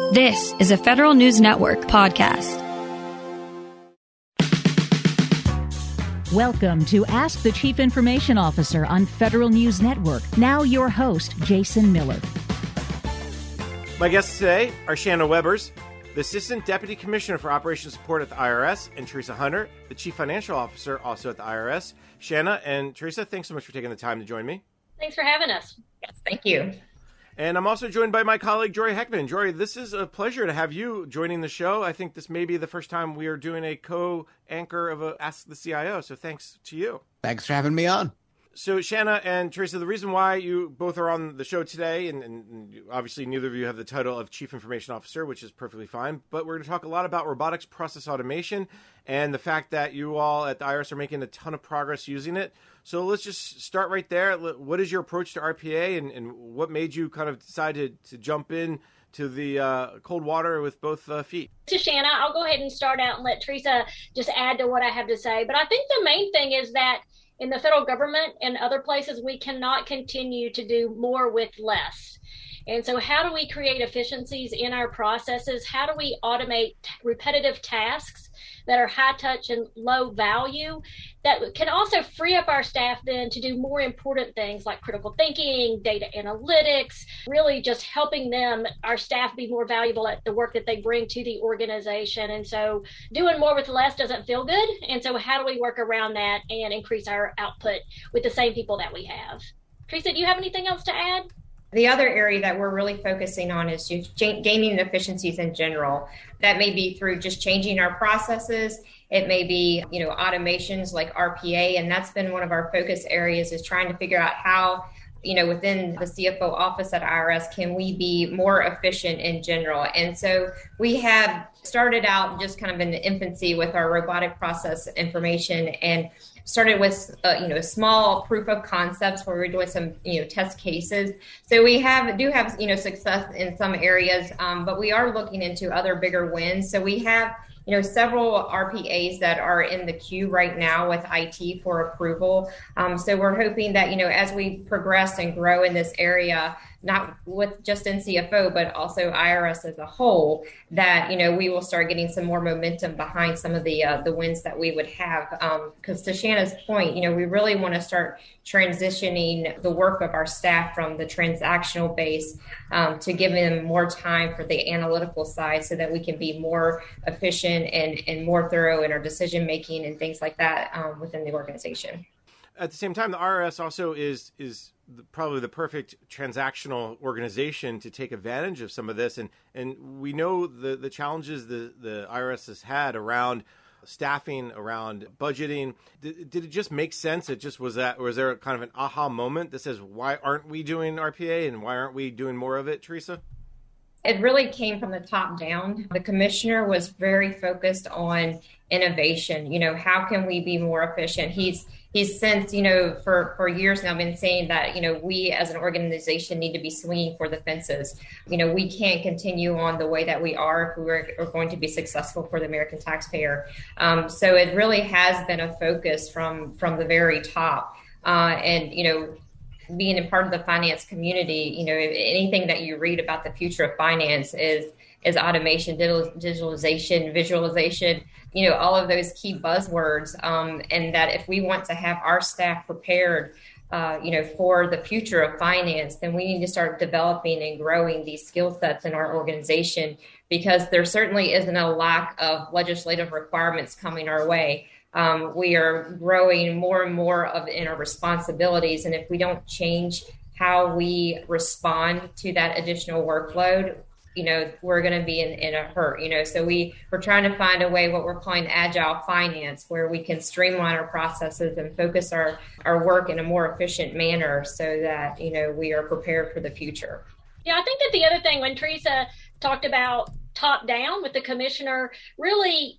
This is a Federal News Network podcast. Welcome to Ask the Chief Information Officer on Federal News Network. Now your host, Jason Miller. My guests today are Shanna Webbers, the Assistant Deputy Commissioner for Operations Support at the IRS, and Teresa Hunter, the Chief Financial Officer also at the IRS. Shanna and Teresa, thanks so much for taking the time to join me. Thanks for having us. Yes, thank you. And I'm also joined by my colleague, Jory Heckman. Jory, this is a pleasure to have you joining the show. I think this may be the first time we are doing a co-anchor of Ask the CIO, so thanks to you. Thanks for having me on. So, Shanna and Teresa, the reason why you both are on the show today, and obviously neither of you have the title of Chief Information Officer, which is perfectly fine, but we're going to talk a lot about robotics process automation and the fact that you all at the IRS are making a ton of progress using it. So let's just start right there. What is your approach to RPA, and what made you kind of decide to jump in to the cold water with both feet? To Shanna, I'll go ahead and start out and let Teresa just add to what I have to say. But I think the main thing is that in the federal government and other places, we cannot continue to do more with less. And so how do we create efficiencies in our processes? How do we automate repetitive tasks that are high touch and low value that can also free up our staff then to do more important things like critical thinking, data analytics, really just helping them, our staff, be more valuable at the work that they bring to the organization. And so doing more with less doesn't feel good. And so how do we work around that and increase our output with the same people that we have? Teresa, do you have anything else to add? The other area that we're really focusing on is just gaining efficiencies in general. That may be through just changing our processes. It may be, automations like RPA. And that's been one of our focus areas, is trying to figure out how, within the CFO office at IRS, can we be more efficient in general? And so we have started out just kind of in the infancy with our robotic process information, and started with, small proof of concepts where we're doing some, test cases. So we do have, success in some areas, but we are looking into other bigger wins. So we have, several RPAs that are in the queue right now with IT for approval. So we're hoping that, as we progress and grow in this area, not with just NCFO, but also IRS as a whole, that, we will start getting some more momentum behind some of the wins that we would have. Because to Shanna's point, we really want to start transitioning the work of our staff from the transactional base to giving them more time for the analytical side, so that we can be more efficient and more thorough in our decision making and things like that within the organization. At the same time, the IRS also is probably the perfect transactional organization to take advantage of some of this. And we know the challenges the IRS has had around staffing, around budgeting. Did it just make sense? It just was there kind of an aha moment that says, why aren't we doing RPA and why aren't we doing more of it, Teresa? It really came from the top down. The commissioner was very focused on innovation. How can we be more efficient? He's since, for years now been saying that, we as an organization need to be swinging for the fences. We can't continue on the way that we are if we're going to be successful for the American taxpayer. So it really has been a focus from the very top. Being a part of the finance community, anything that you read about the future of finance is automation, digitalization, visualization, all of those key buzzwords. And that if we want to have our staff prepared, for the future of finance, then we need to start developing and growing these skill sets in our organization, because there certainly isn't a lack of legislative requirements coming our way. We are growing more and more in our responsibilities. And if we don't change how we respond to that additional workload, we're going to be in a hurt, so we're trying to find a way, what we're calling agile finance, where we can streamline our processes and focus our work in a more efficient manner, so that, we are prepared for the future. Yeah, I think that the other thing, when Teresa talked about top down with the commissioner, really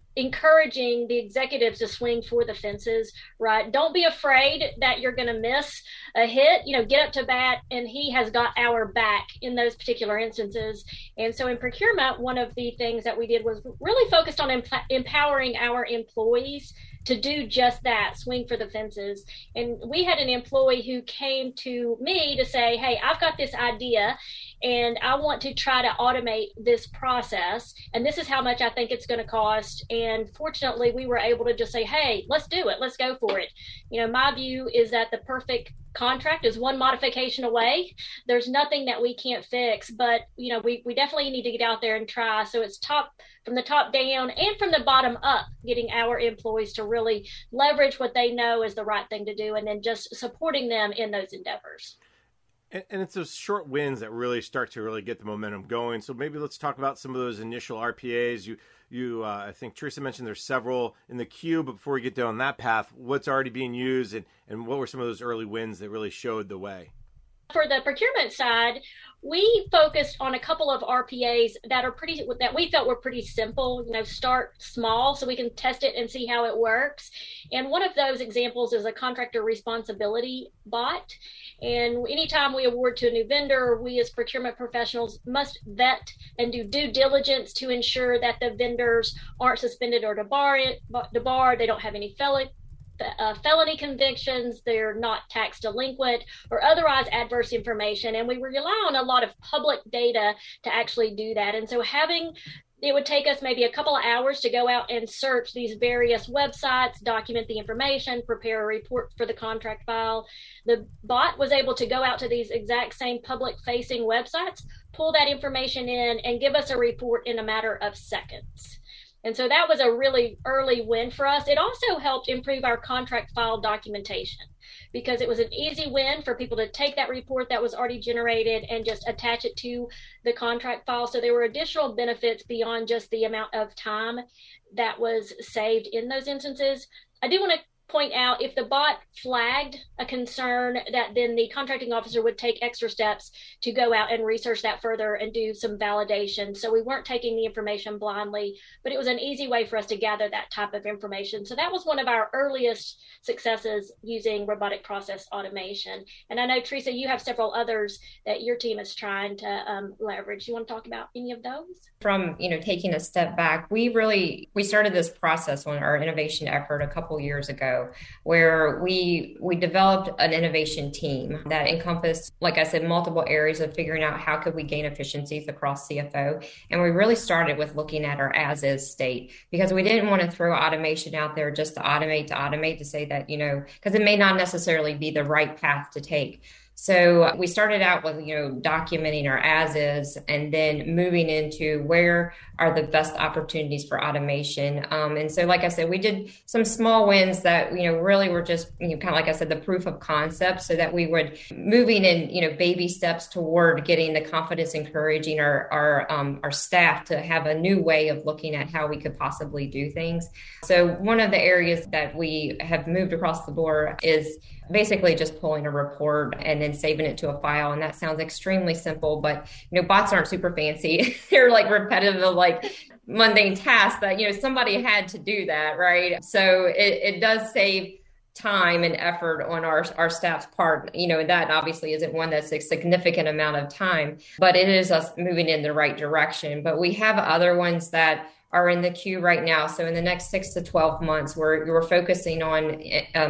encouraging the executives to swing for the fences, right? Don't be afraid that you're going to miss a hit, get up to bat, and he has got our back in those particular instances. And so in procurement, one of the things that we did was really focused on empowering our employees to do just that, swing for the fences. And we had an employee who came to me to say, hey, I've got this idea and I want to try to automate this process. And this is how much I think it's going to cost. And fortunately, we were able to just say, hey, let's do it. Let's go for it. My view is that the perfect contract is one modification away. There's nothing that we can't fix, but we definitely need to get out there and try. So it's from the top down and from the bottom up, getting our employees to really leverage what they know is the right thing to do, and then just supporting them in those endeavors. And it's those short wins that really start to really get the momentum going. So maybe let's talk about some of those initial RPAs. You I think Teresa mentioned there's several in the queue, but before we get down that path, what's already being used and what were some of those early wins that really showed the way? For the procurement side, we focused on a couple of RPAs that we felt were pretty simple. Start small so we can test it and see how it works. And one of those examples is a contractor responsibility bot. And anytime we award to a new vendor, we as procurement professionals must vet and do due diligence to ensure that the vendors aren't suspended or debarred. They don't have any felony convictions, they're not tax delinquent or otherwise adverse information. And we rely on a lot of public data to actually do that. And so it would take us maybe a couple of hours to go out and search these various websites, document the information, prepare a report for the contract file. The bot was able to go out to these exact same public-facing websites, pull that information in, and give us a report in a matter of seconds. And so that was a really early win for us. It also helped improve our contract file documentation because it was an easy win for people to take that report that was already generated and just attach it to the contract file. So there were additional benefits beyond just the amount of time that was saved in those instances. I do want to point out, if the bot flagged a concern, that then the contracting officer would take extra steps to go out and research that further and do some validation. So we weren't taking the information blindly, but it was an easy way for us to gather that type of information. So that was one of our earliest successes using robotic process automation. And I know, Teresa, you have several others that your team is trying to leverage. You want to talk about any of those? From, taking a step back, we started this process on our innovation effort a couple years ago, where we developed an innovation team that encompassed, like I said, multiple areas of figuring out how could we gain efficiencies across CFO. And we really started with looking at our as-is state, because we didn't want to throw automation out there just to automate to say that, because it may not necessarily be the right path to take. So we started out with, documenting our as-is and then moving into where are the best opportunities for automation. And so, like I said, we did some small wins that, really were just, kind of like I said, the proof of concept, so that we would moving in, baby steps toward getting the confidence, encouraging our staff to have a new way of looking at how we could possibly do things. So one of the areas that we have moved across the board is basically just pulling a report and then saving it to a file. And that sounds extremely simple, but, bots aren't super fancy. They're like repetitive, like mundane tasks that, somebody had to do that, right? So it does save time and effort on our staff's part, and that obviously isn't one that's a significant amount of time, but it is us moving in the right direction. But we have other ones that are in the queue right now. So in the next 6 to 12 months, we're focusing on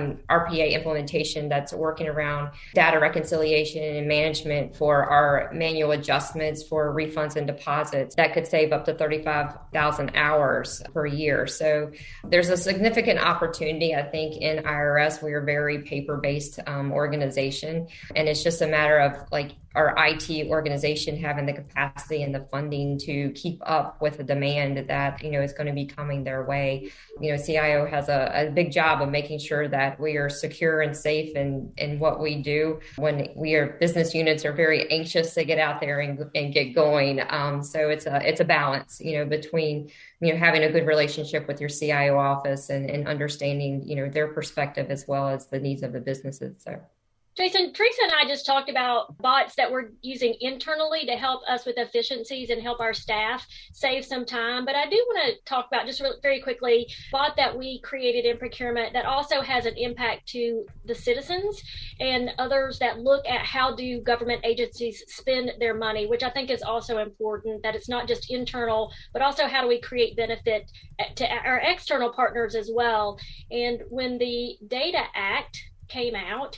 RPA implementation that's working around data reconciliation and management for our manual adjustments for refunds and deposits that could save up to 35,000 hours per year. So there's a significant opportunity, I think, in IRS. We are a very paper-based organization, and it's just a matter of our IT organization having the capacity and the funding to keep up with the demand that, is going to be coming their way. CIO has a big job of making sure that we are secure and safe in what we do when business units are very anxious to get out there and get going. So it's a balance, between, having a good relationship with your CIO office and understanding, their perspective as well as the needs of the businesses. So. Jason, Teresa and I just talked about bots that we're using internally to help us with efficiencies and help our staff save some time. But I do want to talk about just very quickly, a bot that we created in procurement that also has an impact to the citizens and others that look at how do government agencies spend their money, which I think is also important, that it's not just internal, but also how do we create benefit to our external partners as well. And when the Data Act came out,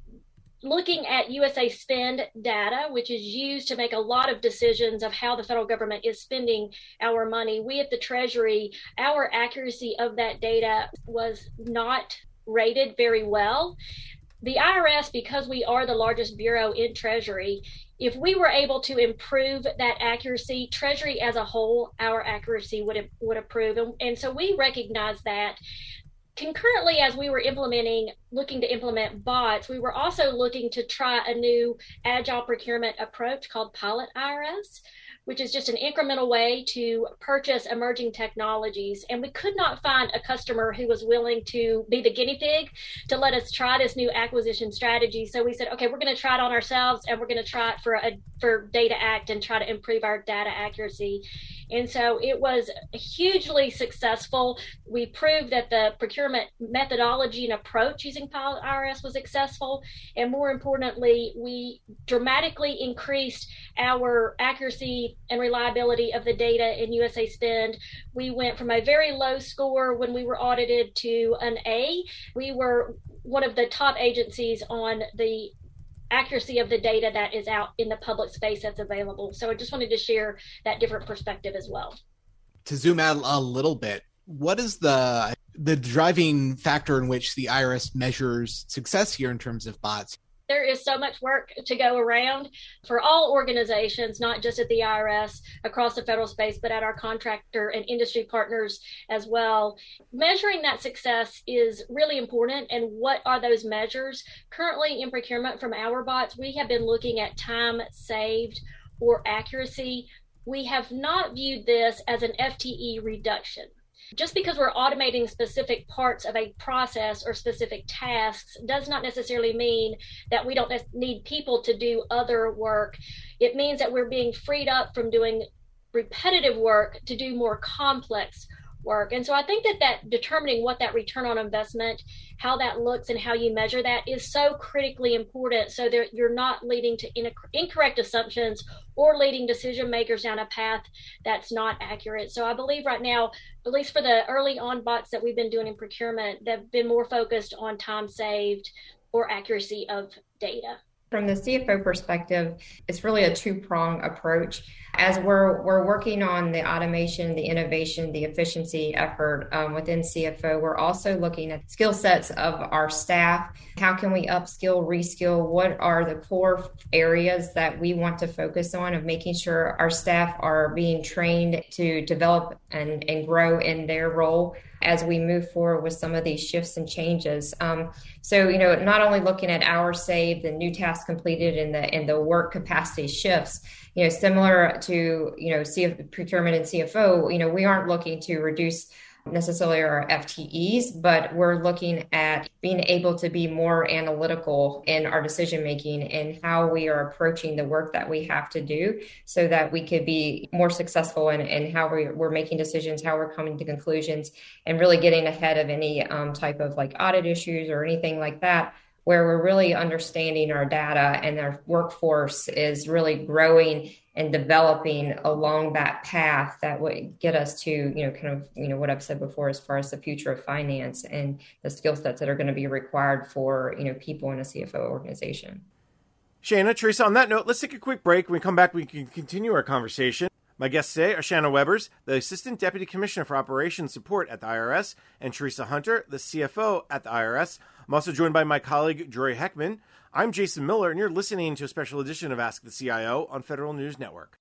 looking at USA Spend data, which is used to make a lot of decisions of how the federal government is spending our money, we at the Treasury, our accuracy of that data was not rated very well. The IRS, because we are the largest bureau in Treasury, if we were able to improve that accuracy, Treasury as a whole, our accuracy would improve. And so we recognize that. Concurrently, as we were looking to implement bots, we were also looking to try a new agile procurement approach called Pilot IRS, which is just an incremental way to purchase emerging technologies. And we could not find a customer who was willing to be the guinea pig to let us try this new acquisition strategy. So we said, okay, we're going to try it on ourselves, and we're going to try it for Data Act and try to improve our data accuracy. And so it was hugely successful. We proved that the procurement methodology and approach using Pilot IRS was successful. And more importantly, we dramatically increased our accuracy and reliability of the data in USA Spend. We went from a very low score when we were audited to an A. We were one of the top agencies on the accuracy of the data that is out in the public space that's available. So I just wanted to share that different perspective as well. To zoom out a little bit, what is the driving factor in which the IRS measures success here in terms of bots? There is so much work to go around for all organizations, not just at the IRS across the federal space, but at our contractor and industry partners as well. Measuring that success is really important. And what are those measures? Currently in procurement from our bots, we have been looking at time saved or accuracy. We have not viewed this as an FTE reduction. Just because we're automating specific parts of a process or specific tasks does not necessarily mean that we don't need people to do other work. It means that we're being freed up from doing repetitive work to do more complex work. And so I think that determining what that return on investment, how that looks and how you measure that is so critically important, so that you're not leading to incorrect assumptions or leading decision makers down a path that's not accurate. So I believe right now, at least for the early on bots that we've been doing in procurement, they've been more focused on time saved or accuracy of data. From the CFO perspective, it's really a two-prong approach. As we're working on the automation, the innovation, the efficiency effort within CFO, we're also looking at skill sets of our staff. How can we upskill, reskill? What are the core areas that we want to focus on, of making sure our staff are being trained to develop and grow in their role as we move forward with some of these shifts and changes. So, not only looking at hours saved, the new tasks completed, and the work capacity shifts, similar to, procurement and CFO, we aren't looking to reduce necessarily our FTEs, but we're looking at being able to be more analytical in our decision making and how we are approaching the work that we have to do, so that we could be more successful in how we're making decisions, how we're coming to conclusions, and really getting ahead of any type of like audit issues or anything like that, where we're really understanding our data and our workforce is really growing and developing along that path that would get us to, what I've said before, as far as the future of finance and the skill sets that are going to be required for, people in a CFO organization. Shana, Teresa, on that note, let's take a quick break. When we come back, we can continue our conversation. My guests today are Shanna Webbers, the Assistant Deputy Commissioner for Operations Support at the IRS, and Teresa Hunter, the CFO at the IRS. I'm also joined by my colleague, Jory Heckman. I'm Jason Miller, and you're listening to a special edition of Ask the CIO on Federal News Network.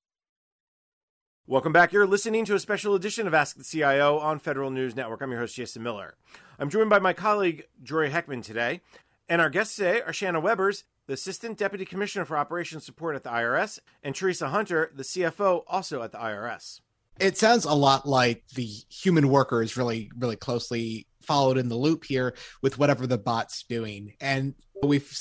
Welcome back. You're listening to a special edition of Ask the CIO on Federal News Network. I'm your host, Jason Miller. I'm joined by my colleague, Jory Heckman, today. And our guests today are Shanna Webbers, the Assistant Deputy Commissioner for Operations Support at the IRS, and Teresa Hunter, the CFO, also at the IRS. It sounds a lot like the human worker is really, really closely followed in the loop here with whatever the bot's doing. And we've seen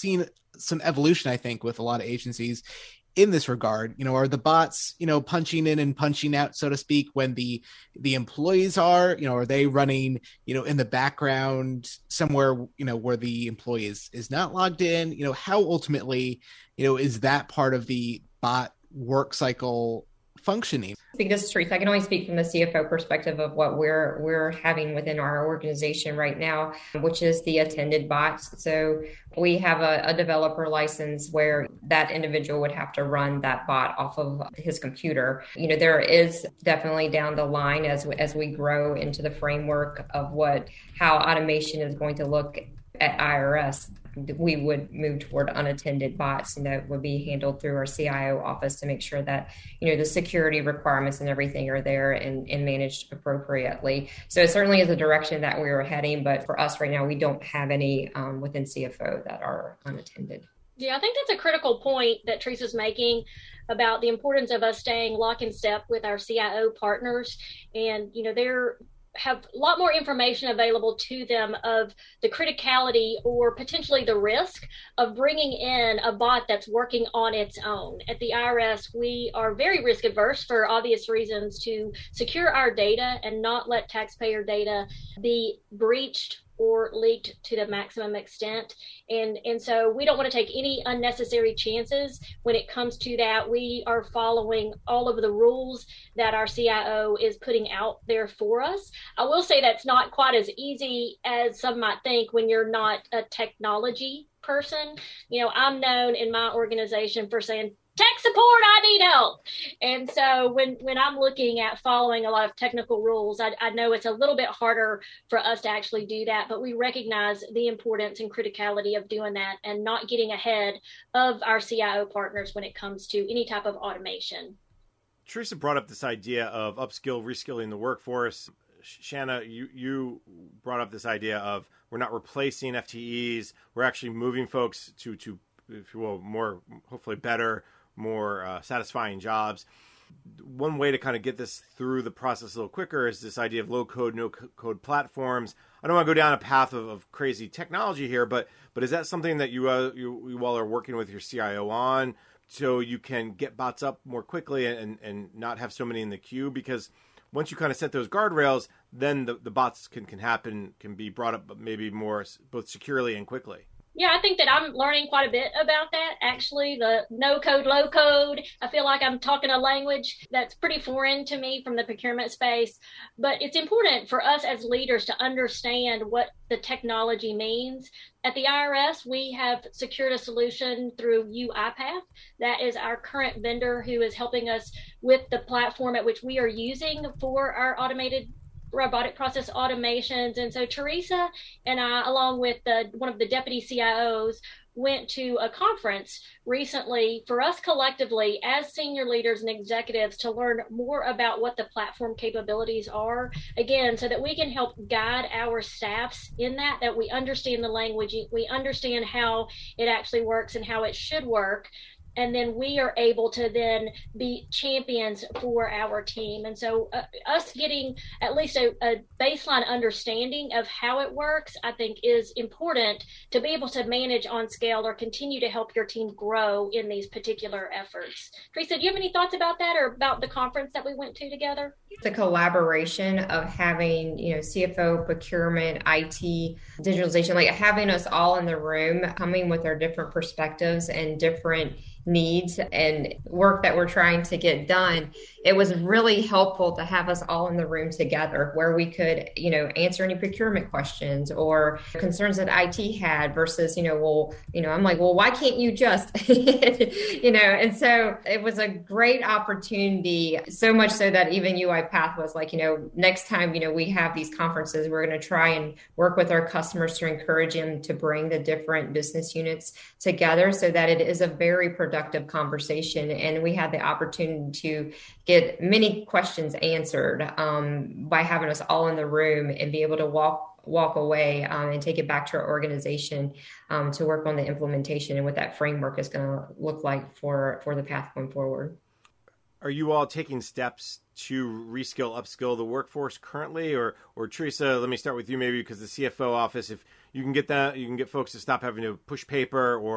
some evolution, I think, with a lot of agencies in this regard. Are the bots, punching in and punching out, so to speak, when the employees are they running, in the background somewhere, where the employee is not logged in? How ultimately, is that part of the bot work cycle functioning? This is Teresa. I can only speak from the CFO perspective of what we're having within our organization right now, which is the attended bots. So we have a developer license where that individual would have to run that bot off of his computer. There is definitely down the line as we grow into the framework of how automation is going to look at IRS, we would move toward unattended bots, and that would be handled through our CIO office to make sure that, the security requirements and everything are there and managed appropriately. So it certainly is a direction that we are heading, but for us right now, we don't have any within CFO that are unattended. Yeah, I think that's a critical point that Teresa's making about the importance of us staying lock in step with our CIO partners. And, they're have a lot more information available to them of the criticality or potentially the risk of bringing in a bot that's working on its own. At the IRS, we are very risk averse for obvious reasons to secure our data and not let taxpayer data be breached or leaked to the maximum extent. And so we don't want to take any unnecessary chances when it comes to that. We are following all of the rules that our CIO is putting out there for us. I will say that's not quite as easy as some might think when you're not a technology person. I'm known in my organization for saying, tech support, I need help. And so when I'm looking at following a lot of technical rules, I know it's a little bit harder for us to actually do that, but we recognize the importance and criticality of doing that and not getting ahead of our CIO partners when it comes to any type of automation. Teresa brought up this idea of upskill, reskilling the workforce. Shanna, you brought up this idea of we're not replacing FTEs, we're actually moving folks to if you will, more, hopefully better, more satisfying jobs. One way to kind of get this through the process a little quicker is this idea of low code, no code platforms. I don't want to go down a path of crazy technology here, but is that something that you all are working with your CIO on so you can get bots up more quickly and not have so many in the queue? Because once you kind of set those guardrails, then the bots can be brought up maybe more both securely and quickly. Yeah, I think that I'm learning quite a bit about that. Actually, the no code, low code, I feel like I'm talking a language that's pretty foreign to me from the procurement space. But it's important for us as leaders to understand what the technology means. At the IRS, we have secured a solution through UiPath. That is our current vendor who is helping us with the platform at which we are using for our automated robotic process automations. And so Teresa and I, along with one of the deputy CIOs, went to a conference recently for us collectively as senior leaders and executives to learn more about what the platform capabilities are, again, so that we can help guide our staffs in that we understand the language, we understand how it actually works and how it should work. And then we are able to then be champions for our team. And so us getting at least a baseline understanding of how it works, I think is important to be able to manage on scale or continue to help your team grow in these particular efforts. Teresa, do you have any thoughts about that or about the conference that we went to together? The collaboration of having, CFO, procurement, IT, digitalization, like having us all in the room, coming with our different perspectives and different needs and work that we're trying to get done. It was really helpful to have us all in the room together where we could, answer any procurement questions or concerns that IT had versus, I'm like, well, why can't you just, and so it was a great opportunity, so much so that even UiPath was like, next time, we have these conferences, we're going to try and work with our customers to encourage them to bring the different business units together so that it is a very productive conversation. And we had the opportunity to get many questions answered by having us all in the room and be able to walk away and take it back to our organization to work on the implementation and what that framework is going to look like for the path going forward. Are you all taking steps to reskill, upskill the workforce currently? Or Teresa, let me start with you maybe, because the CFO office, if you can get folks to stop having to push paper or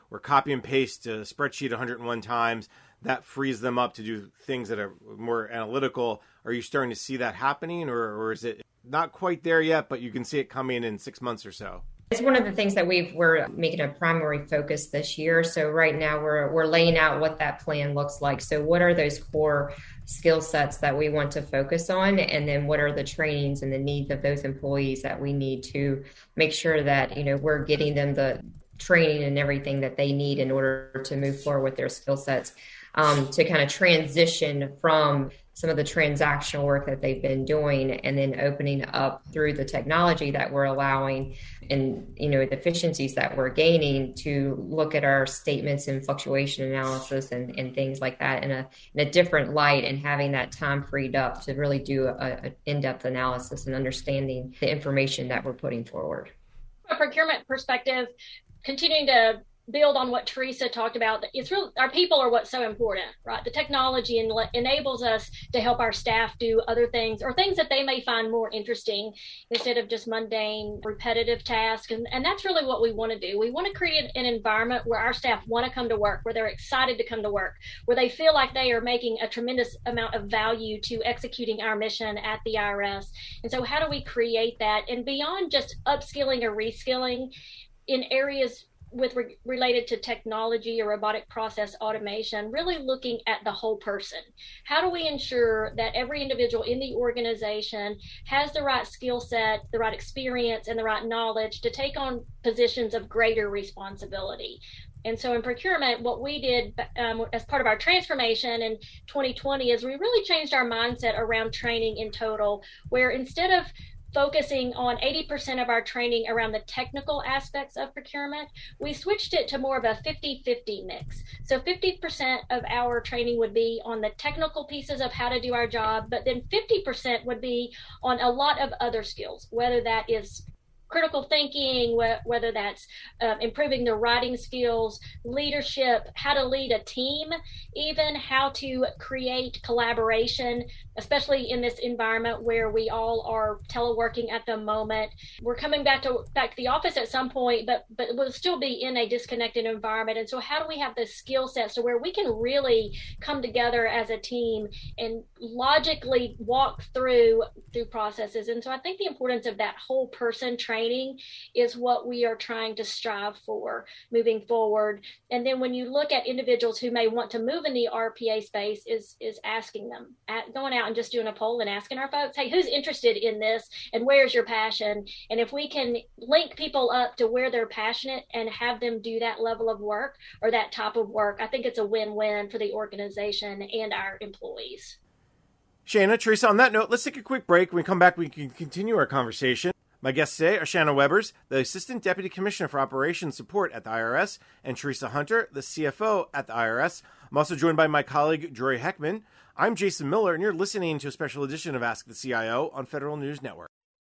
or copy and paste a spreadsheet 101 times, that frees them up to do things that are more analytical. Are you starting to see that happening, or is it not quite there yet, but you can see it coming in 6 months or so? It's one of the things that we're making a primary focus this year. So right now we're laying out what that plan looks like. So what are those core skill sets that we want to focus on? And then what are the trainings and the needs of those employees that we need to make sure that, we're getting them the training and everything that they need in order to move forward with their skill sets, to kind of transition from some of the transactional work that they've been doing, and then opening up through the technology that we're allowing and, the efficiencies that we're gaining to look at our statements and fluctuation analysis and things like that in a different light, and having that time freed up to really do an in-depth analysis and understanding the information that we're putting forward. From a procurement perspective, continuing to build on what Teresa talked about, it's real. Our people are what's so important, right? The technology enables us to help our staff do other things, or things that they may find more interesting, instead of just mundane, repetitive tasks. And that's really what we want to do. We want to create an environment where our staff want to come to work, where they're excited to come to work, where they feel like they are making a tremendous amount of value to executing our mission at the IRS. And so how do we create that? And beyond just upskilling or reskilling in areas related to technology or robotic process automation, really looking at the whole person. How do we ensure that every individual in the organization has the right skill set, the right experience, and the right knowledge to take on positions of greater responsibility? And so in procurement, what we did as part of our transformation in 2020 is we really changed our mindset around training in total, where instead of focusing on 80% of our training around the technical aspects of procurement, we switched it to more of a 50-50 mix. So 50% of our training would be on the technical pieces of how to do our job, but then 50% would be on a lot of other skills, whether that is critical thinking, whether that's improving their writing skills, leadership, how to lead a team, even how to create collaboration, especially in this environment where we all are teleworking at the moment. We're coming back to the office at some point, but we'll still be in a disconnected environment. And so how do we have the skill sets to where we can really come together as a team and logically walk through processes? And so I think the importance of that whole person training is what we are trying to strive for moving forward. And then when you look at individuals who may want to move in the RPA space, is asking them, going out and just doing a poll and asking our folks, hey, who's interested in this and where's your passion? And if we can link people up to where they're passionate and have them do that level of work or that type of work, I think it's a win-win for the organization and our employees. Shanna, Teresa, on that note, let's take a quick break. When we come back, we can continue our conversation. My guests today are Shanna Webbers, the Assistant Deputy Commissioner for Operations Support at the IRS, and Teresa Hunter, the CFO at the IRS. I'm also joined by my colleague, Jory Heckman. I'm Jason Miller, and you're listening to a special edition of Ask the CIO on Federal News Network.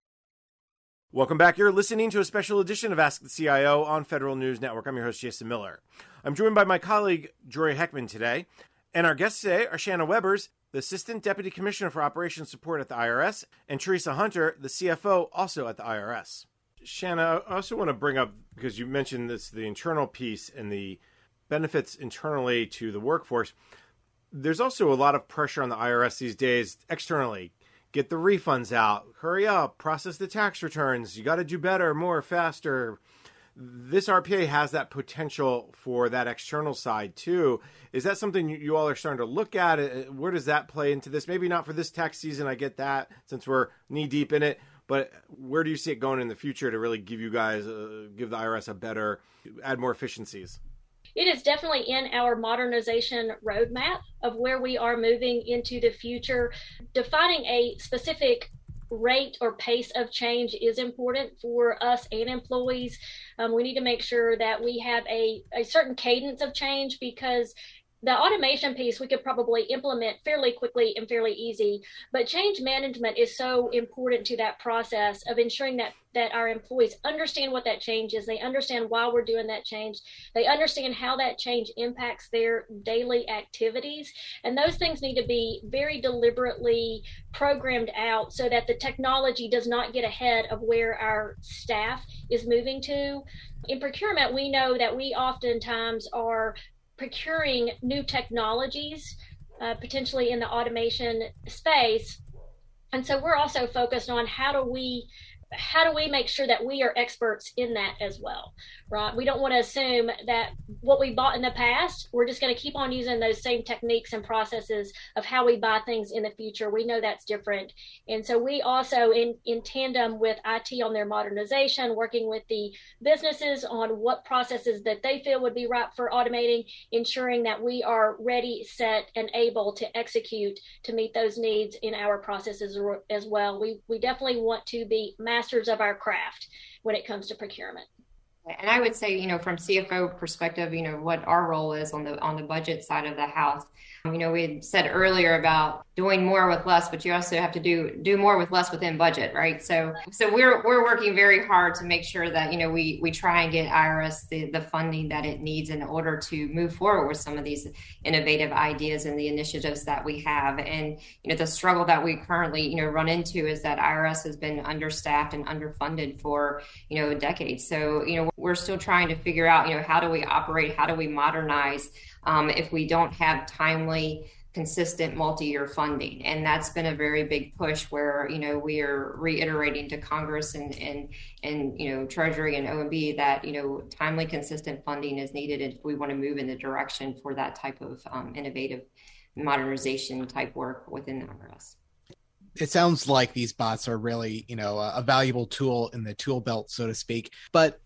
Welcome back. You're listening to a special edition of Ask the CIO on Federal News Network. I'm your host, Jason Miller. I'm joined by my colleague, Jory Heckman, today. And our guests today are Shanna Webbers, the Assistant Deputy Commissioner for Operations Support at the IRS, and Teresa Hunter, the CFO, also at the IRS. Shanna, I also want to bring up, because you mentioned this, the internal piece and the benefits internally to the workforce. There's also a lot of pressure on the IRS these days externally. Get the refunds out, hurry up, process the tax returns. You got to do better, more, faster. This RPA has that potential for that external side too. Is that something you all are starting to look at? Where does that play into this? Maybe not for this tax season, I get that, since we're knee deep in it, but where do you see it going in the future to really give you guys, give the IRS a better, add more efficiencies? It is definitely in our modernization roadmap of where we are moving into the future. Defining a specific rate or pace of change is important for us and employees. We need to make sure that we have a certain cadence of change, because the automation piece we could probably implement fairly quickly and fairly easy, but change management is so important to that process of ensuring that our employees understand what that change is. They understand why we're doing that change. They understand how that change impacts their daily activities. And those things need to be very deliberately programmed out so that the technology does not get ahead of where our staff is moving to. In procurement, we know that we oftentimes are procuring new technologies, potentially in the automation space. And so we're also focused on how do we make sure that we are experts in that as well, right? We don't want to assume that what we bought in the past, we're just going to keep on using those same techniques and processes of how we buy things in the future. We know that's different. And so we also, in tandem with IT on their modernization, working with the businesses on what processes that they feel would be right for automating, ensuring that we are ready, set, and able to execute to meet those needs in our processes as well. We definitely want to be masters of our craft when it comes to procurement. And I would say, from CFO perspective, what our role is on the budget side of the house. We had said earlier about doing more with less, but you also have to do more with less within budget, right? So we're working very hard to make sure that, we try and get IRS the funding that it needs in order to move forward with some of these innovative ideas and the initiatives that we have. And, the struggle that we currently, run into is that IRS has been understaffed and underfunded for, decades. So, we're still trying to figure out, how do we operate? How do we modernize if we don't have timely, consistent multi-year funding? And that's been a very big push where, we are reiterating to Congress and Treasury and OMB that, timely, consistent funding is needed if we want to move in the direction for that type of innovative modernization type work within the IRS. It sounds like these bots are really, a valuable tool in the tool belt, so to speak. But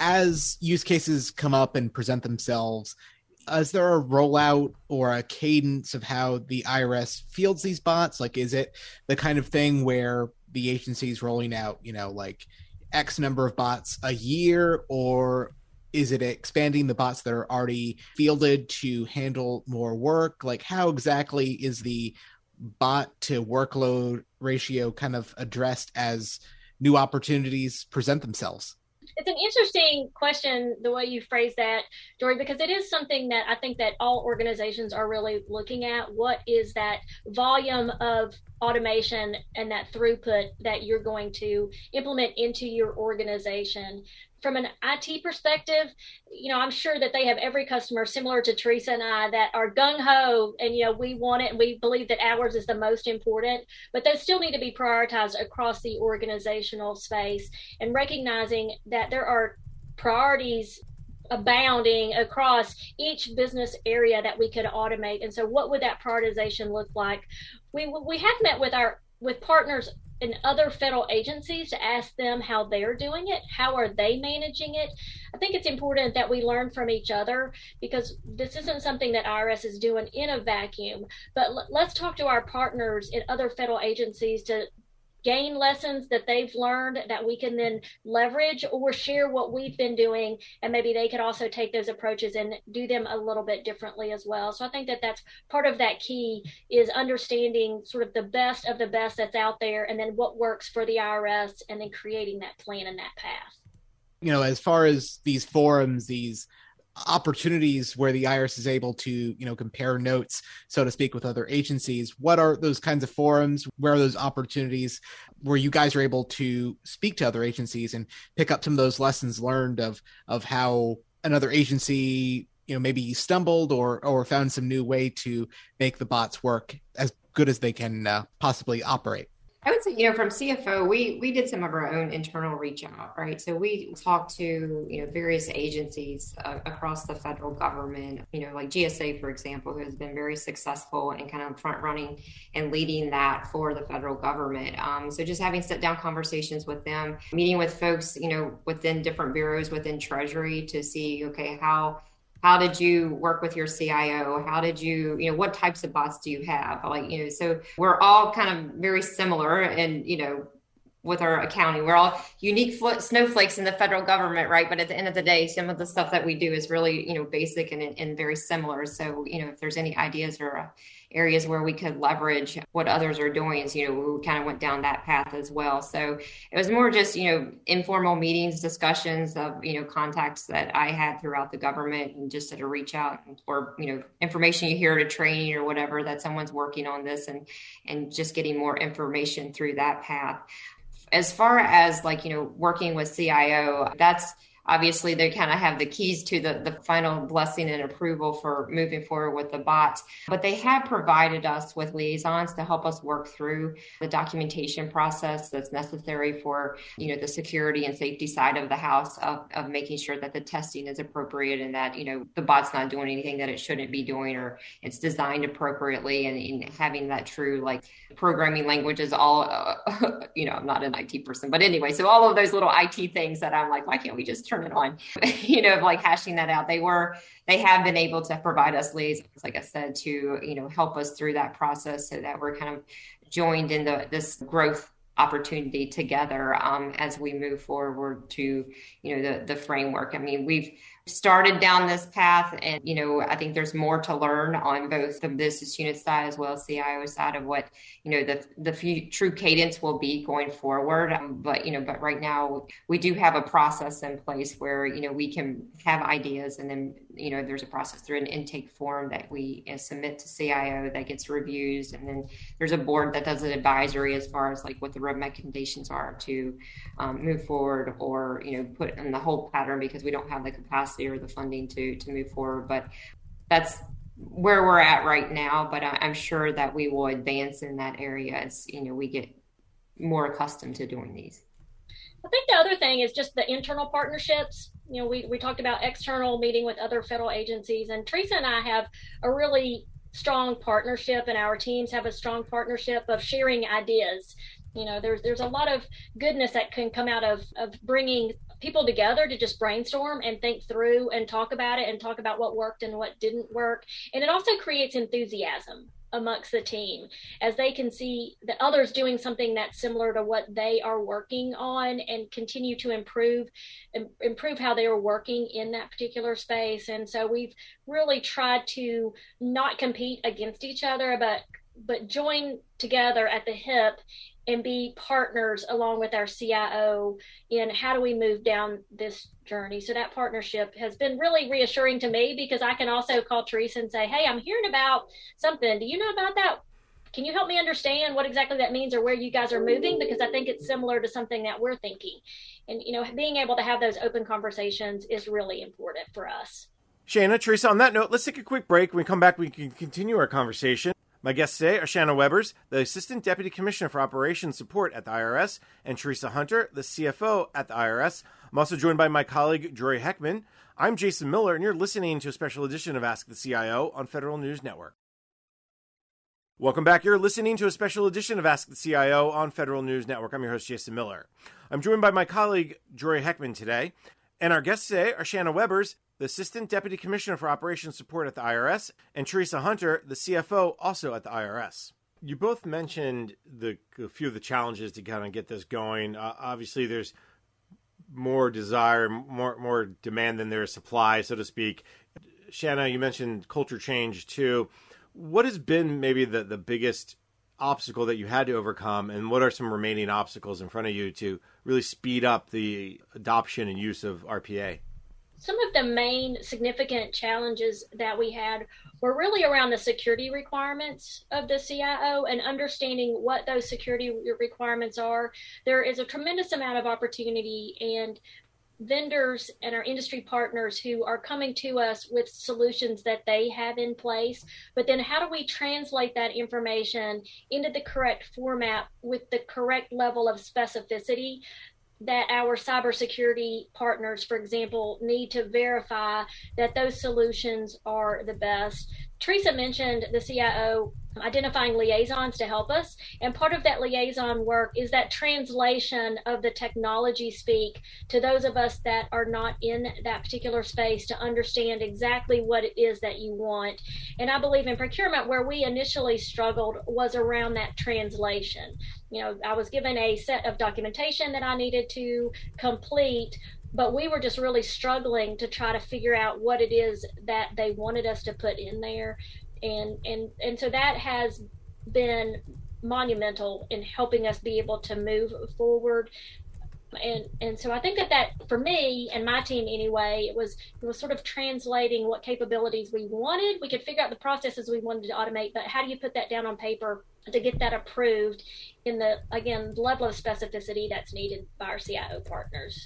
as use cases come up and present themselves, is there a rollout or a cadence of how the IRS fields these bots? Like, is it the kind of thing where the agency's rolling out, like X number of bots a year, or is it expanding the bots that are already fielded to handle more work? Like, how exactly is the bot to workload ratio kind of addressed as new opportunities present themselves? It's an interesting question, the way you phrase that, Dory, because it is something that I think that all organizations are really looking at. What is that volume of automation and that throughput that you're going to implement into your organization? From an IT perspective, I'm sure that they have every customer similar to Teresa and I that are gung-ho and, we want it and we believe that ours is the most important, but those still need to be prioritized across the organizational space and recognizing that there are priorities abounding across each business area that we could automate. And so what would that prioritization look like? We have met with partners in other federal agencies to ask them how they're doing it. How are they managing it? I think it's important that we learn from each other because this isn't something that IRS is doing in a vacuum. But let's talk to our partners in other federal agencies to gain lessons that they've learned that we can then leverage or share what we've been doing, and maybe they could also take those approaches and do them a little bit differently as well. So I think that that's part of that key is understanding sort of the best of the best that's out there and then what works for the IRS and then creating that plan and that path. As far as these forums, these opportunities where the IRS is able to, compare notes, so to speak, with other agencies. What are those kinds of forums? Where are those opportunities where you guys are able to speak to other agencies and pick up some of those lessons learned of how another agency, maybe stumbled or found some new way to make the bots work as good as they can possibly operate? I would say, from CFO, we did some of our own internal reach out, right? So we talked to, various agencies across the federal government, like GSA, for example, who has been very successful in kind of front running and leading that for the federal government. So just having sit down conversations with them, meeting with folks, within different bureaus within Treasury to see, okay, how did you work with your CIO? How did you, what types of bots do you have? So we're all kind of very similar and, with our accounting. We're all unique snowflakes in the federal government, right? But at the end of the day, some of the stuff that we do is really, basic and very similar. So, if there's any ideas or areas where we could leverage what others are doing, we kind of went down that path as well. So it was more just, informal meetings, discussions of, contacts that I had throughout the government, and just to reach out, or, information you hear at a training or whatever, that someone's working on this, and just getting more information through that path. As far as working with CIO, that's obviously they kind of have the keys to the final blessing and approval for moving forward with the bots, but they have provided us with liaisons to help us work through the documentation process that's necessary for, the security and safety side of the house, of making sure that the testing is appropriate, and that, the bot's not doing anything that it shouldn't be doing, or it's designed appropriately, and having that true programming languages, all, I'm not an IT person, but anyway, so all of those little IT things that I'm like, why can't we just turn it on, hashing that out. They have been able to provide us liaisons, like I said, to, help us through that process, so that we're kind of joined in this growth opportunity together, as we move forward to, the framework. I mean, we've started down this path, and, I think there's more to learn on both the business unit side as well as CIO side of what, the true cadence will be going forward. But right now we do have a process in place where, we can have ideas, and then, there's a process through an intake form that we submit to CIO that gets reviewed. And then there's a board that does an advisory as far as what the recommendations are to move forward, or, put in the whole pattern, because we don't have the capacity or the funding to move forward. But that's where we're at right now. But I'm sure that we will advance in that area as, we get more accustomed to doing these. I think the other thing is just the internal partnerships. We talked about external meeting with other federal agencies, and Teresa and I have a really strong partnership, and our teams have a strong partnership of sharing ideas. There's a lot of goodness that can come out of bringing people together to just brainstorm and think through and talk about it, and talk about what worked and what didn't work. And it also creates enthusiasm amongst the team, as they can see that others doing something that's similar to what they are working on, and continue to improve how they are working in that particular space. And so we've really tried to not compete against each other, but join together at the hip and be partners along with our CIO in how do we move down this journey. So that partnership has been really reassuring to me, because I can also call Teresa and say, hey, I'm hearing about something. Do you know about that? Can you help me understand what exactly that means, or where you guys are moving? Because I think it's similar to something that we're thinking. And, being able to have those open conversations is really important for us. Shanna, Teresa, on that note, let's take a quick break. When we come back, we can continue our conversation. My guests today are Shanna Webbers, the Assistant Deputy Commissioner for Operations Support at the IRS, and Teresa Hunter, the CFO at the IRS. I'm also joined by my colleague, Jory Heckman. I'm Jason Miller, and you're listening to a special edition of Ask the CIO on Federal News Network. Welcome back. You're listening to a special edition of Ask the CIO on Federal News Network. I'm your host, Jason Miller. I'm joined by my colleague, Jory Heckman, today. And our guests today are Shanna Webbers, the Assistant Deputy Commissioner for Operations Support at the IRS, and Teresa Hunter, the CFO, also at the IRS. You both mentioned a few of the challenges to kind of get this going. Obviously, there's more desire, more demand than there is supply, so to speak. Shanna, you mentioned culture change, too. What has been maybe the biggest obstacle that you had to overcome, and what are some remaining obstacles in front of you to really speed up the adoption and use of RPA? Some of the main significant challenges that we had were really around the security requirements of the CIO and understanding what those security requirements are. There is a tremendous amount of opportunity, and vendors and our industry partners who are coming to us with solutions that they have in place. But then how do we translate that information into the correct format with the correct level of specificity that our cybersecurity partners, for example, need to verify that those solutions are the best? Teresa mentioned the CIO identifying liaisons to help us. And part of that liaison work is that translation of the technology speak to those of us that are not in that particular space to understand exactly what it is that you want. And I believe in procurement, where we initially struggled was around that translation. I was given a set of documentation that I needed to complete, but we were just really struggling to try to figure out what it is that they wanted us to put in there. And so that has been monumental in helping us be able to move forward. And so I think that for me and my team anyway, it was sort of translating what capabilities we wanted. We could figure out the processes we wanted to automate, but how do you put that down on paper to get that approved in the, again, level of specificity that's needed by our CIO partners.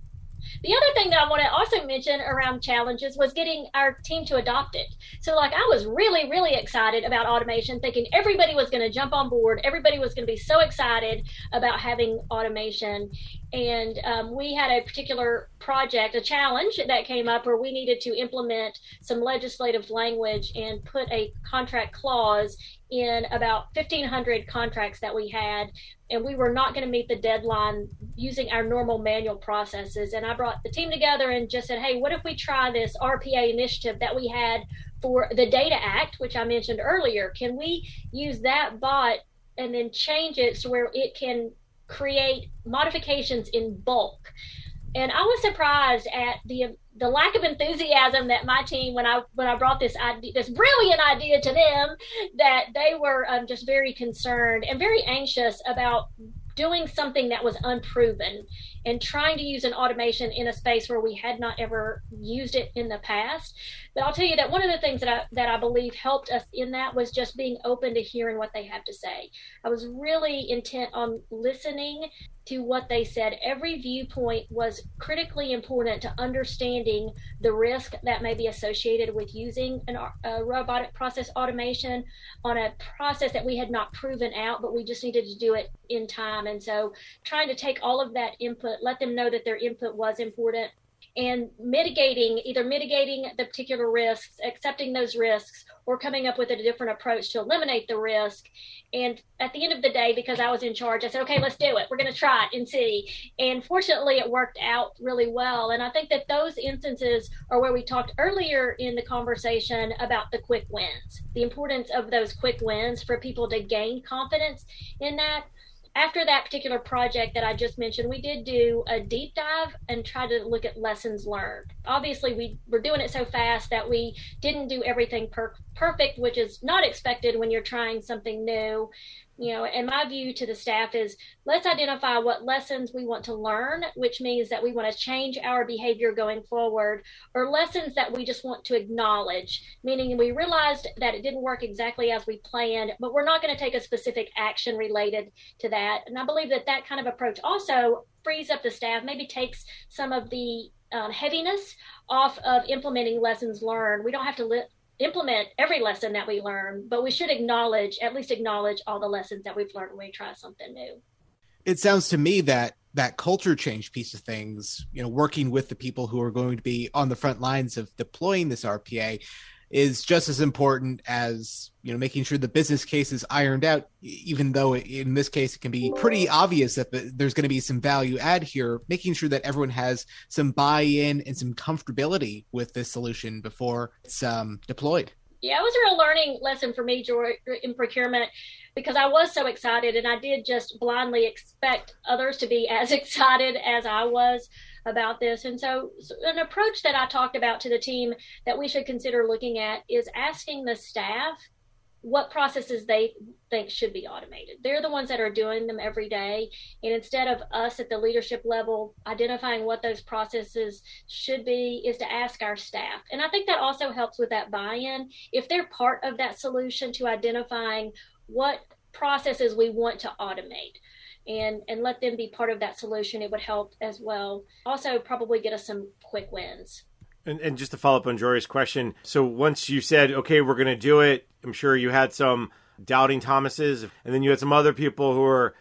The other thing that I want to also mention around challenges was getting our team to adopt it. So I was really, really excited about automation, thinking everybody was going to jump on board. Everybody was going to be so excited about having automation. And we had a particular project, a challenge that came up where we needed to implement some legislative language and put a contract clause in about 1,500 contracts that we had. And we were not going to meet the deadline using our normal manual processes. And I brought the team together and just said, hey, what if we try this RPA initiative that we had for the Data Act, which I mentioned earlier? Can we use that bot and then change it so where it can create modifications in bulk? And I was surprised at the lack of enthusiasm that my team, when I brought this brilliant idea to them, that they were just very concerned and very anxious about doing something that was unproven and trying to use an automation in a space where we had not ever used it in the past. But I'll tell you that one of the things that I believe helped us in that was just being open to hearing what they have to say. I was really intent on listening to what they said. Every viewpoint was critically important to understanding the risk that may be associated with using a robotic process automation on a process that we had not proven out, but we just needed to do it in time. And so trying to take all of that input, let them know that their input was important, and either mitigating the particular risks, accepting those risks, or coming up with a different approach to eliminate the risk. And at the end of the day, because I was in charge, I said, okay, let's do it. We're going to try it and see. And fortunately, it worked out really well. And I think that those instances are where we talked earlier in the conversation about the quick wins, the importance of those quick wins for people to gain confidence in that. After that particular project that I just mentioned, we did do a deep dive and try to look at lessons learned. Obviously, we were doing it so fast that we didn't do everything perfect, which is not expected when you're trying something new. And my view to the staff is, let's identify what lessons we want to learn, which means that we want to change our behavior going forward, or lessons that we just want to acknowledge, meaning we realized that it didn't work exactly as we planned, but we're not going to take a specific action related to that. And I believe that kind of approach also frees up the staff, maybe takes some of the heaviness off of implementing lessons learned. We don't have to implement every lesson that we learn, but we should at least acknowledge all the lessons that we've learned when we try something new. It sounds to me that culture change piece of things, working with the people who are going to be on the front lines of deploying this RPA, is just as important as, making sure the business case is ironed out, even though in this case, it can be pretty obvious that there's going to be some value add here, making sure that everyone has some buy-in and some comfortability with this solution before it's deployed. Yeah, it was a real learning lesson for me, George, in procurement, because I was so excited, and I did just blindly expect others to be as excited as I was about this. And so an approach that I talked about to the team that we should consider looking at is asking the staff what processes they think should be automated. They're the ones that are doing them every day. And instead of us at the leadership level identifying what those processes should be, is to ask our staff. And I think that also helps with that buy-in. If they're part of that solution to identifying what processes we want to automate, and let them be part of that solution, it would help as well. Also, probably get us some quick wins. And just to follow up on Jory's question, so once you said, okay, we're going to do it, I'm sure you had some doubting Thomases, and then you had some other people who were,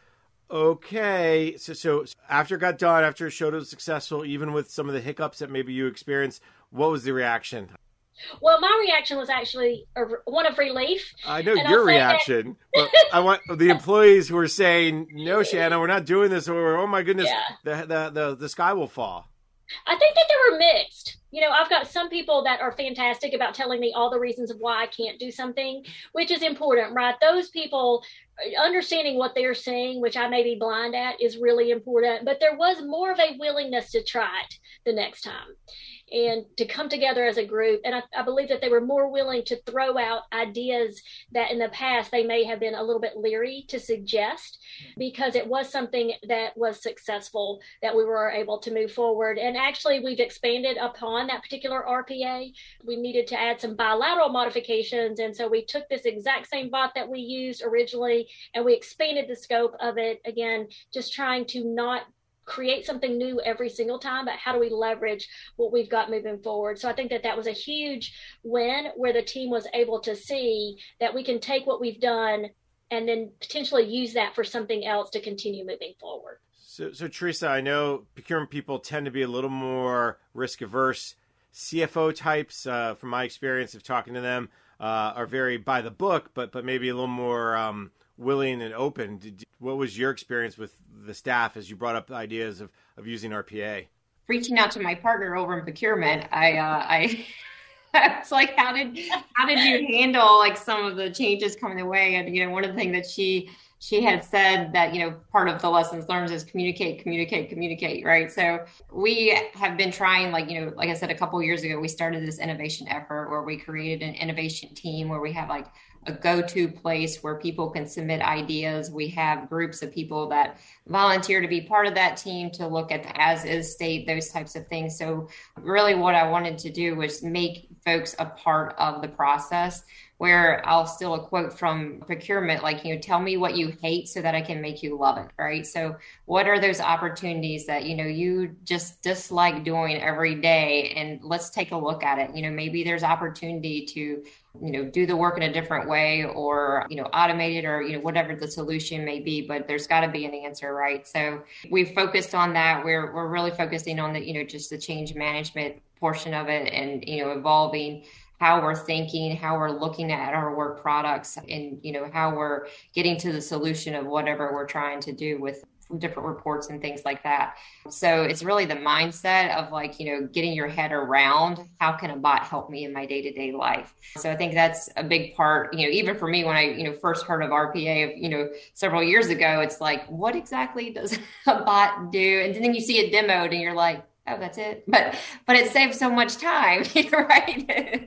okay. So after it got done, after it showed it was successful, even with some of the hiccups that maybe you experienced, what was the reaction? Well, my reaction was actually one of relief. I know your reaction, but I want the employees who are saying, no, Shanna, we're not doing this, or, oh my goodness, the sky will fall. I think that they were mixed. I've got some people that are fantastic about telling me all the reasons of why I can't do something, which is important, right? Those people understanding what they're saying, which I may be blind at, is really important. But there was more of a willingness to try it the next time and to come together as a group. And I believe that they were more willing to throw out ideas that in the past they may have been a little bit leery to suggest, because it was something that was successful that we were able to move forward. And actually, we've expanded upon that particular RPA. We needed to add some bilateral modifications. And so we took this exact same bot that we used originally and we expanded the scope of it. Again, just trying to not create something new every single time, but how do we leverage what we've got moving forward? So I think that was a huge win, where the team was able to see that we can take what we've done and then potentially use that for something else to continue moving forward. So Teresa, I know procurement people tend to be a little more risk averse. CFO types, from my experience of talking to them, are very by the book, but maybe a little more willing and open. What was your experience with the staff as you brought up the ideas of using RPA? Reaching out to my partner over in procurement, I was like, how did you handle like some of the changes coming away? And one of the things that she had said that part of the lessons learned is communicate, right? So we have been trying, like I said, a couple of years ago, we started this innovation effort where we created an innovation team where we have like a go-to place where people can submit ideas. We have groups of people that volunteer to be part of that team to look at the as-is state, those types of things. So really what I wanted to do was make folks a part of the process, where I'll steal a quote from procurement, like, tell me what you hate so that I can make you love it, right? So what are those opportunities that, you just dislike doing every day? And let's take a look at it. Maybe there's opportunity to, do the work in a different way, or, automate it, or, whatever the solution may be, but there's got to be an answer, right? So we've focused on that. We're really focusing on the, just the change management portion of it, and, evolving how we're thinking, how we're looking at our work products, and, how we're getting to the solution of whatever we're trying to do with different reports and things like that. So it's really the mindset of like, getting your head around how can a bot help me in my day-to-day life? So I think that's a big part, even for me, when I, first heard of RPA, several years ago, it's like, what exactly does a bot do? And then you see it demoed and you're like, oh, that's it. But it saves so much time, right?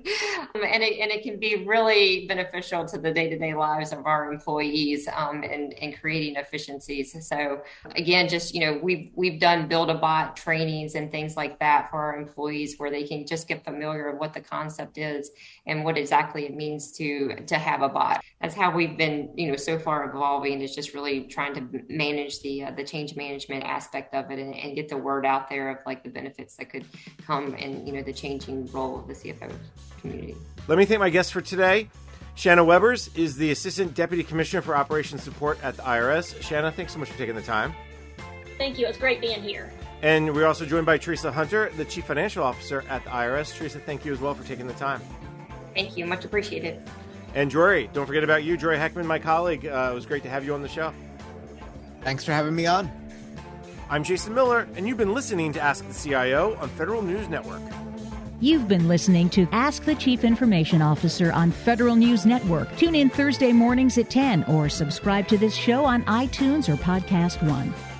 and it can be really beneficial to the day-to-day lives of our employees, and creating efficiencies. So again, just, we've done build a bot trainings and things like that for our employees, where they can just get familiar with what the concept is and what exactly it means to have a bot. That's how we've been, so far evolving, is just really trying to manage the change management aspect of it, and get the word out there of like the benefits that could come in, the changing role of the CFO community. Let me thank my guest for today. Shanna Webers is the Assistant Deputy Commissioner for Operations Support at the IRS. Shanna, thanks so much for taking the time. Thank you. It's great being here. And we're also joined by Teresa Hunter, the Chief Financial Officer at the IRS. Teresa, thank you as well for taking the time. Thank you. Much appreciated. And Jory, don't forget about you. Jory Heckman, my colleague. It was great to have you on the show. Thanks for having me on. I'm Jason Miller, and you've been listening to Ask the CIO on Federal News Network. You've been listening to Ask the Chief Information Officer on Federal News Network. Tune in Thursday mornings at 10 or subscribe to this show on iTunes or Podcast One.